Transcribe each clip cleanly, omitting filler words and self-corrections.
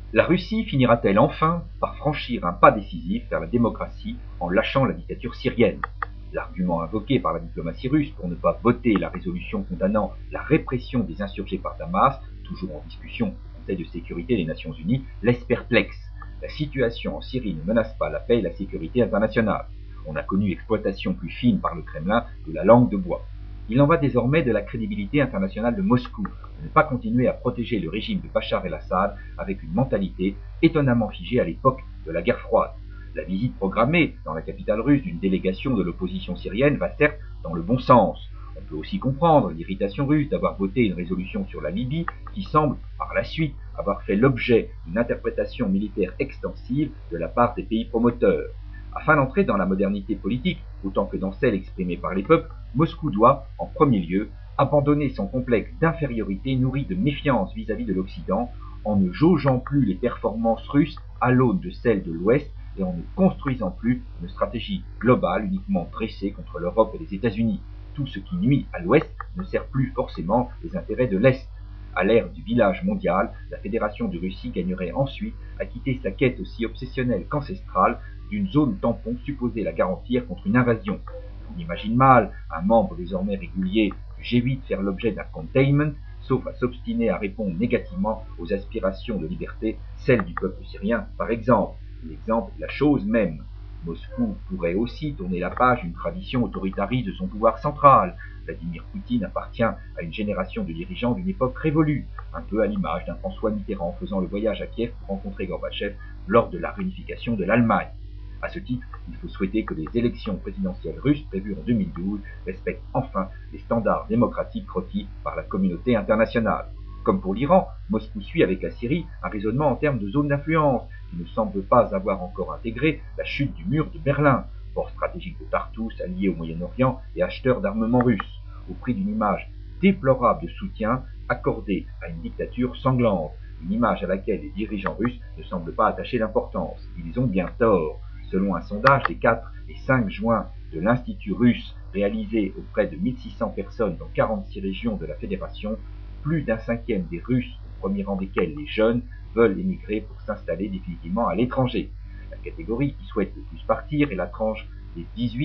La Russie finira-t-elle enfin par franchir un pas décisif vers la démocratie en lâchant la dictature syrienne? L'argument invoqué par la diplomatie russe pour ne pas voter la résolution condamnant la répression des insurgés par Damas, toujours en discussion au Conseil de sécurité des Nations Unies, laisse perplexe. La situation en Syrie ne menace pas la paix et la sécurité internationale. On a connu exploitation plus fine par le Kremlin de la langue de bois. Il en va désormais de la crédibilité internationale de Moscou, de ne pas continuer à protéger le régime de Bachar el-Assad avec une mentalité étonnamment figée à l'époque de la guerre froide. La visite programmée dans la capitale russe d'une délégation de l'opposition syrienne va certes dans le bon sens. On peut aussi comprendre l'irritation russe d'avoir voté une résolution sur la Libye qui semble, par la suite, avoir fait l'objet d'une interprétation militaire extensive de la part des pays promoteurs. Afin d'entrer dans la modernité politique, autant que dans celle exprimée par les peuples, Moscou doit, en premier lieu, abandonner son complexe d'infériorité nourri de méfiance vis-à-vis de l'Occident, en ne jaugeant plus les performances russes à l'aune de celles de l'Ouest et en ne construisant plus une stratégie globale uniquement dressée contre l'Europe et les États-Unis. Tout ce qui nuit à l'Ouest ne sert plus forcément les intérêts de l'Est. À l'ère du village mondial, la Fédération de Russie gagnerait ensuite à quitter sa quête aussi obsessionnelle qu'ancestrale d'une zone tampon supposée la garantir contre une invasion. On imagine mal un membre désormais régulier du G8 faire l'objet d'un containment, sauf à s'obstiner à répondre négativement aux aspirations de liberté, celles du peuple syrien par exemple. L'exemple est la chose même. Moscou pourrait aussi tourner la page d'une tradition autoritariste de son pouvoir central. Vladimir Poutine appartient à une génération de dirigeants d'une époque révolue, un peu à l'image d'un François Mitterrand faisant le voyage à Kiev pour rencontrer Gorbatchev lors de la réunification de l'Allemagne. À ce titre, il faut souhaiter que les élections présidentielles russes prévues en 2012 respectent enfin les standards démocratiques requis par la communauté internationale. Comme pour l'Iran, Moscou suit avec la Syrie un raisonnement en termes de zone d'influence, qui ne semble pas avoir encore intégré la chute du mur de Berlin, port stratégique de Tartous, allié au Moyen-Orient et acheteur d'armement russe, au prix d'une image déplorable de soutien accordé à une dictature sanglante, une image à laquelle les dirigeants russes ne semblent pas attacher d'importance. Ils ont bien tort. Selon un sondage des 4 et 5 juin de l'Institut russe réalisé auprès de 1600 personnes dans 46 régions de la Fédération, plus d'un cinquième des Russes, au premier rang desquels les jeunes, veulent émigrer pour s'installer définitivement à l'étranger. La catégorie qui souhaite le plus partir est la tranche des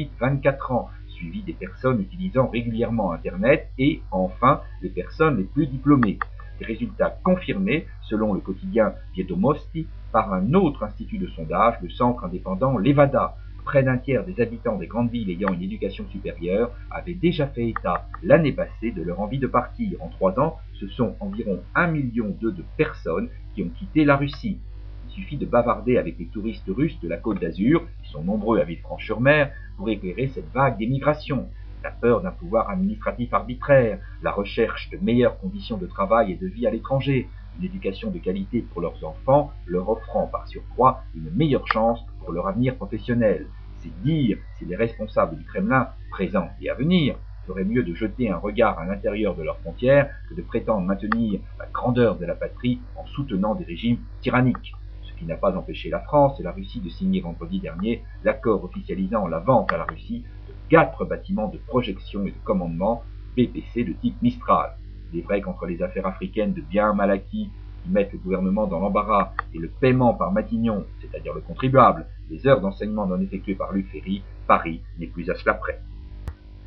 18-24 ans, suivie des personnes utilisant régulièrement Internet et, enfin, les personnes les plus diplômées. Des résultats confirmés, selon le quotidien Viedomosti, par un autre institut de sondage, le centre indépendant Levada. Près d'un tiers des habitants des grandes villes ayant une éducation supérieure avaient déjà fait état l'année passée de leur envie de partir. En 3 ans, ce sont environ 1,2 million de personnes qui ont quitté la Russie. Il suffit de bavarder avec les touristes russes de la Côte d'Azur, qui sont nombreux à Villefranche-sur-Mer, pour éclairer cette vague d'émigration. La peur d'un pouvoir administratif arbitraire, la recherche de meilleures conditions de travail et de vie à l'étranger, une éducation de qualité pour leurs enfants, leur offrant par surcroît une meilleure chance pour leur avenir professionnel. C'est dire si les responsables du Kremlin, présents et à venir, feraient mieux de jeter un regard à l'intérieur de leurs frontières que de prétendre maintenir la grandeur de la patrie en soutenant des régimes tyranniques. Ce qui n'a pas empêché la France et la Russie de signer vendredi dernier l'accord officialisant la vente à la Russie de 4 bâtiments de projection et de commandement BPC de type Mistral. Il est vrai qu'entre les affaires africaines de biens mal acquis qui mettent le gouvernement dans l'embarras et le paiement par Matignon, c'est-à-dire le contribuable, des heures d'enseignement non effectuées par Luc Ferry, Paris n'est plus à cela près.